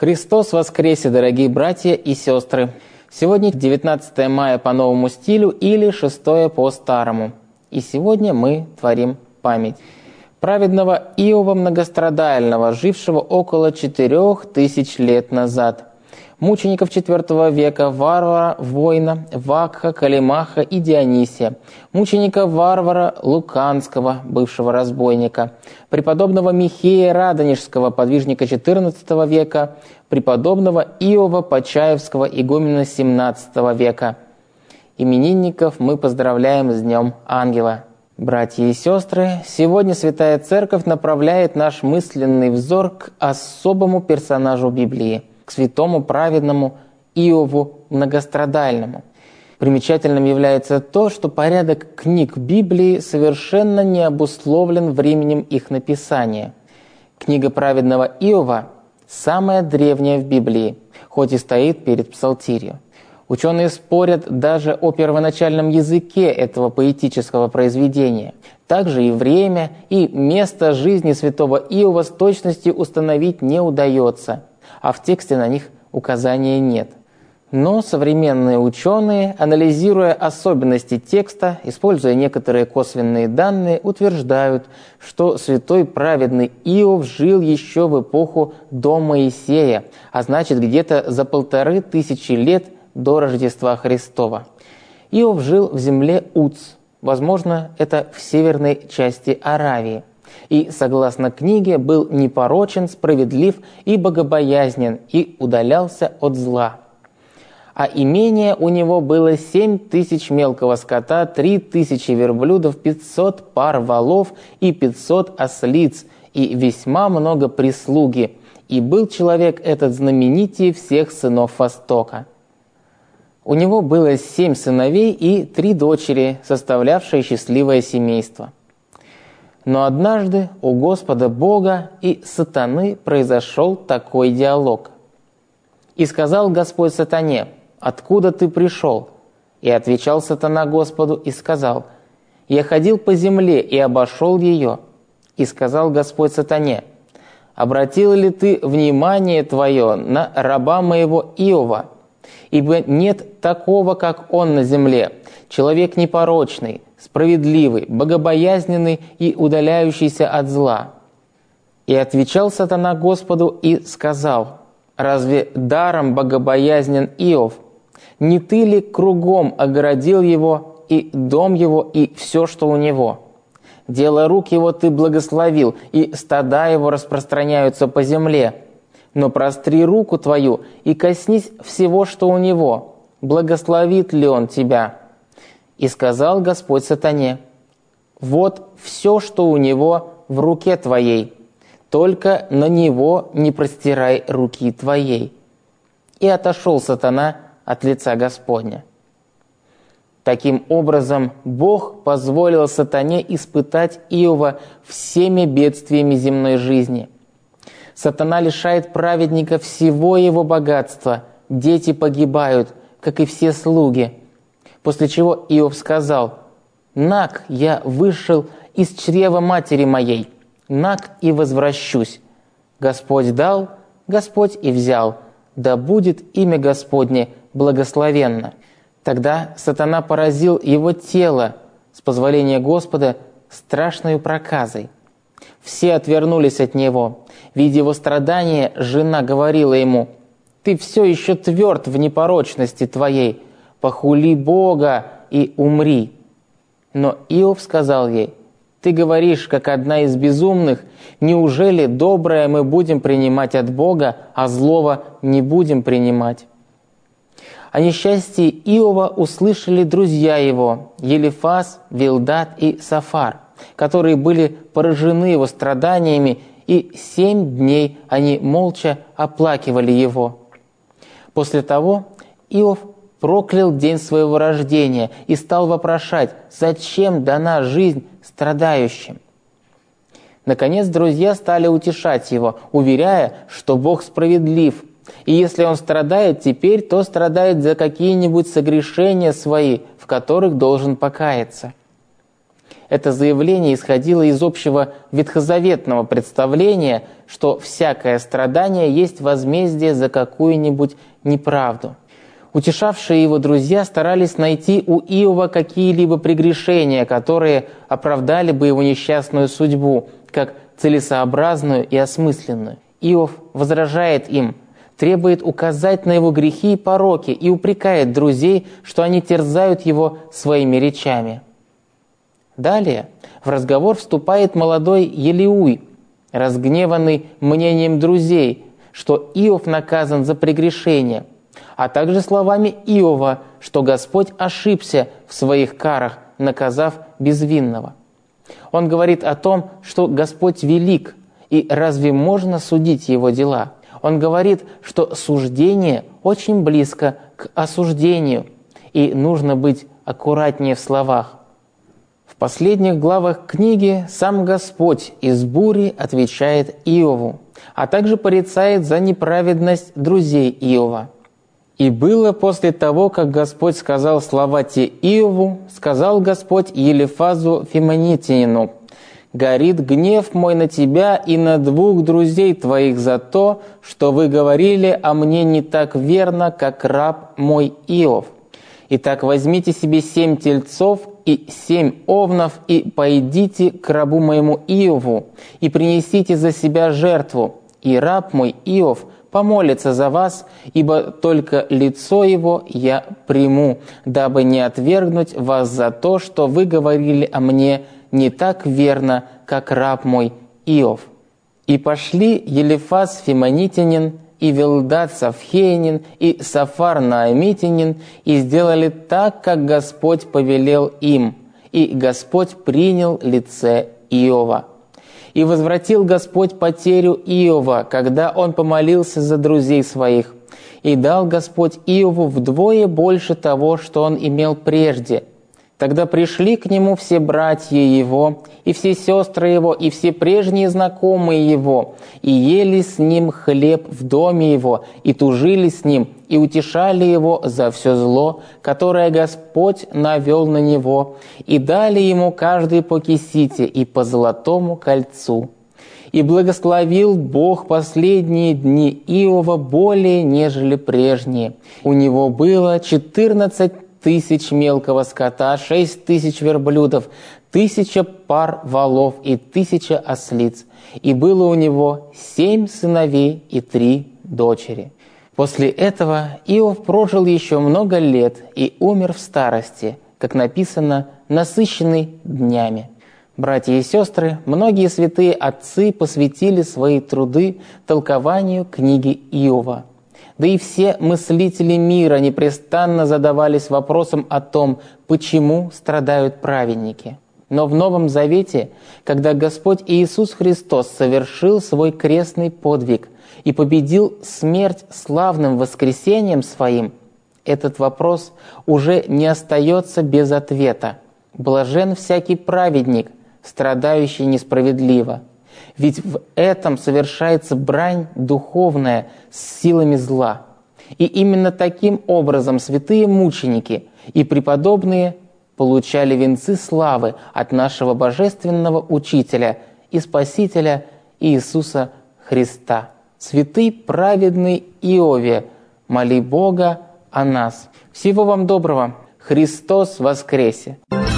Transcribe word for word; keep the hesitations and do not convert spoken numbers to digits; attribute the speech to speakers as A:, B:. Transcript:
A: Христос воскресе, дорогие братья и сестры! Сегодня девятнадцатое мая по новому стилю или шестое по старому. И сегодня мы творим память праведного Иова Многострадального, жившего около четырех тысяч лет назад, мучеников четвертого века, варвара, воина, Вакха, Калимаха и Дионисия, мученика варвара Луканского, бывшего разбойника, преподобного Михея Радонежского, подвижника четырнадцатого века, преподобного Иова Почаевского, игумена семнадцатого века. Именинников мы поздравляем с Днем Ангела. Братья и сестры, сегодня Святая Церковь направляет наш мысленный взор к особому персонажу Библии, к святому праведному Иову Многострадальному. Примечательным является то, что порядок книг Библии совершенно не обусловлен временем их написания. Книга праведного Иова самая древняя в Библии, хоть и стоит перед Псалтирью. Ученые спорят даже о первоначальном языке этого поэтического произведения. Также и время, и место жизни святого Иова с точностью установить не удается, а в тексте на них указания нет. Но современные ученые, анализируя особенности текста, используя некоторые косвенные данные, утверждают, что святой праведный Иов жил еще в эпоху до Моисея, а значит где-то за полторы тысячи лет до Рождества Христова. Иов жил в земле Уц, возможно, это в северной части Аравии, и, согласно книге, был непорочен, справедлив и богобоязнен, и удалялся от зла. А имение у него было семь тысяч мелкого скота, три тысячи верблюдов, пятьсот пар волов и пятьсот ослиц, и весьма много прислуги, и был человек этот знаменитее всех сынов Востока. У него было семь сыновей и три дочери, составлявшие счастливое семейство. Но однажды у Господа Бога и сатаны произошел такой диалог. «И сказал Господь сатане: откуда ты пришел? И отвечал сатана Господу и сказал: я ходил по земле и обошел ее. И сказал Господь сатане: обратил ли ты внимание твое на раба моего Иова? Ибо нет такого, как он на земле, человек непорочный, справедливый, богобоязненный и удаляющийся от зла. И отвечал сатана Господу и сказал: разве даром богобоязнен Иов? Не ты ли кругом огородил его и дом его и все, что у него? Дело рук его ты благословил, и стада его распространяются по земле. Но простри руку твою и коснись всего, что у него. Благословит ли он тебя? И сказал Господь сатане: вот все, что у него в руке твоей, только на него не простирай руки твоей. И отошел сатана от лица Господня». Таким образом, Бог позволил сатане испытать Иова всеми бедствиями земной жизни. Сатана лишает праведника всего его богатства, дети погибают, как и все слуги. После чего Иов сказал: «Наг, я вышел из чрева матери моей, наг и возвращусь. Господь дал, Господь и взял, да будет имя Господне благословенно». Тогда сатана поразил его тело, с позволения Господа, страшною проказой. Все отвернулись от него. Видя его страдания, жена говорила ему: «Ты все еще тверд в непорочности твоей, похули Бога и умри». Но Иов сказал ей: «Ты говоришь, как одна из безумных, неужели доброе мы будем принимать от Бога, а злого не будем принимать?» О несчастье Иова услышали друзья его Елифаз, Вилдат и Сафар, которые были поражены его страданиями, и семь дней они молча оплакивали его. После того Иов проклял день своего рождения и стал вопрошать, зачем дана жизнь страдающим. Наконец друзья стали утешать его, уверяя, что Бог справедлив, и если он страдает теперь, то страдает за какие-нибудь согрешения свои, в которых должен покаяться. Это заявление исходило из общего ветхозаветного представления, что всякое страдание есть возмездие за какую-нибудь неправду. Утешавшие его друзья старались найти у Иова какие-либо прегрешения, которые оправдали бы его несчастную судьбу, как целесообразную и осмысленную. Иов возражает им, требует указать на его грехи и пороки и упрекает друзей, что они терзают его своими речами. Далее в разговор вступает молодой Елиуй, разгневанный мнением друзей, что Иов наказан за прегрешение, а также словами Иова, что Господь ошибся в своих карах, наказав безвинного. Он говорит о том, что Господь велик, и разве можно судить Его дела? Он говорит, что суждение очень близко к осуждению, и нужно быть аккуратнее в словах. В последних главах книги сам Господь из бури отвечает Иову, а также порицает за неправедность друзей Иова. «И было после того, как Господь сказал слова те Иову, сказал Господь Елифазу Фимонитянину: горит гнев мой на тебя и на двух друзей твоих за то, что вы говорили о мне не так верно, как раб мой Иов. Итак, возьмите себе семь тельцов и семь овнов, и пойдите к рабу моему Иову, и принесите за себя жертву, и раб мой Иов помолится за вас, ибо только лицо его я приму, дабы не отвергнуть вас за то, что вы говорили о мне не так верно, как раб мой Иов». И пошли Елифаз Фимонитянин, и Вилдад Савхеянин, и Сафар Наамитянин, и сделали так, как Господь повелел им, и Господь принял лице Иова. И возвратил Господь потерю Иова, когда он помолился за друзей своих, и дал Господь Иову вдвое больше того, что он имел прежде. Тогда пришли к нему все братья его, и все сестры его, и все прежние знакомые его, и ели с ним хлеб в доме его, и тужили с ним, и утешали его за все зло, которое Господь навел на него, и дали ему каждый по кисите и по золотому кольцу. И благословил Бог последние дни Иова более, нежели прежние. У него было четырнадцать тысяч мелкого скота, шесть тысяч верблюдов, тысяча пар волов и тысяча ослиц. И было у него семь сыновей и три дочери. После этого Иов прожил еще много лет и умер в старости, как написано, насыщенный днями. Братья и сестры, многие святые отцы посвятили свои труды толкованию книги Иова. Да и все мыслители мира непрестанно задавались вопросом о том, почему страдают праведники. Но в Новом Завете, когда Господь Иисус Христос совершил свой крестный подвиг и победил смерть славным воскресением Своим, этот вопрос уже не остается без ответа. Блажен всякий праведник, страдающий несправедливо. Ведь в этом совершается брань духовная с силами зла. И именно таким образом святые мученики и преподобные получали венцы славы от нашего божественного Учителя и Спасителя Иисуса Христа. Святый праведный Иове, моли Бога о нас. Всего вам доброго. Христос воскресе!